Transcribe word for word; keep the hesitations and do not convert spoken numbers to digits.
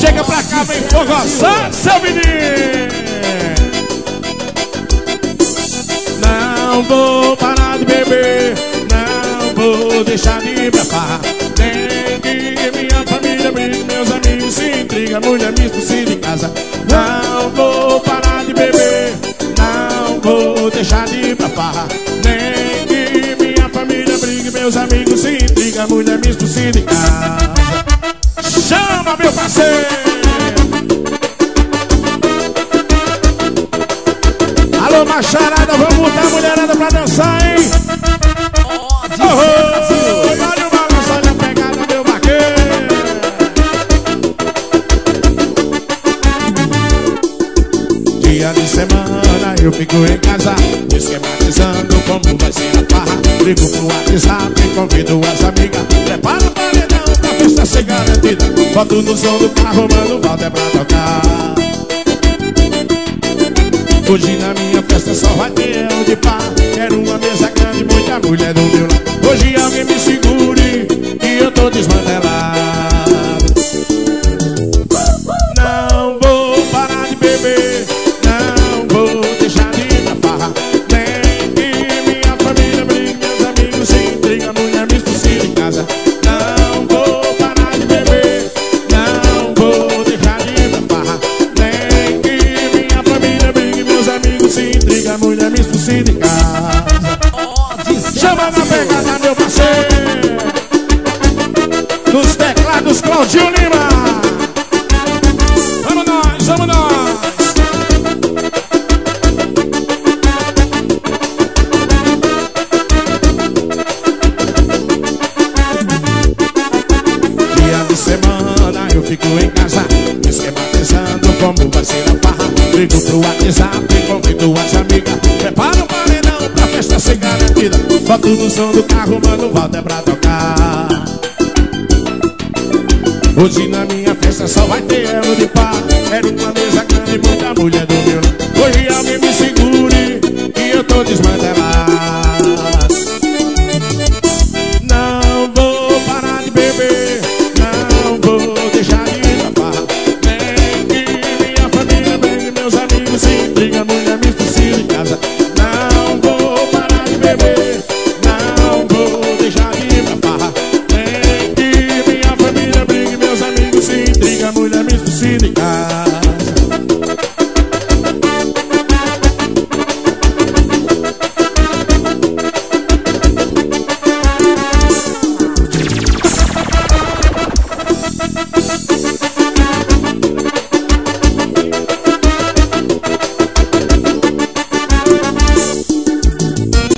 Chega pra cá, vem forroçar, seu menino. Não vou parar de beber, não vou deixar de ir pra farra. Nem que minha família brigue, meus amigos se intrigam, mulher me expulse de casa. Não vou parar de beber, não vou deixar de ir pra farra. Nem que minha família brigue, meus amigos se intrigam, mulher me expulse de casa. Chama, meu parceiro! Alô, macharada, vamos botar a mulherada pra dançar, hein? Oh, oh, olha o balanço, olha a pegada, meu vaqueiro. Dia de semana eu fico em casa, esquematizando como vai ser a farra. Ligo pro WhatsApp e convido as amigas. Prepara o paredão pra festa ser garantida. Boto no som do carro, mano, volta é pra tocar. Hoje na minha festa só vai ter eu de pá. Quero uma mesa grande, muita mulher do meu lado. Hoje alguém me segure, que eu tô desmantelado. Não vou parar de beber, não vou deixar de ir pra farra. Nem que minha família brigue, meus amigos se intrigam, mulher me expulse de casa. Não vou parar de beber, não vou deixar de ir pra farra. Nem que minha família brigue, meus amigos se intrigam, mulher me expulse de casa. Chama na pegada, meu parceiro. Nos teclados, Claudinho Lima. Vamos nós, vamos nós. Dia de semana eu fico em casa, esquematizando como vai ser a farra. Ligo pro WhatsApp e convido as amigas. Prepara o paredão pra festa ser garantida. Boto no som do carro, mano, volta é pra tocar. Hoje na minha festa só vai ter eu de pá. Quero uma mesa grande, muita mulher do meu lado. Hoje alguém me segure, que eu tô desmantelado. Não vou parar de beber, não vou deixar de ir pra farra. Nem que minha família brigue, meus amigos se intrigam, mulher me expulse de casa. Não vou parar de beber, não vou deixar de ir pra farra. Nem que minha família brigue, meus amigos se intrigam, mulher me expulse.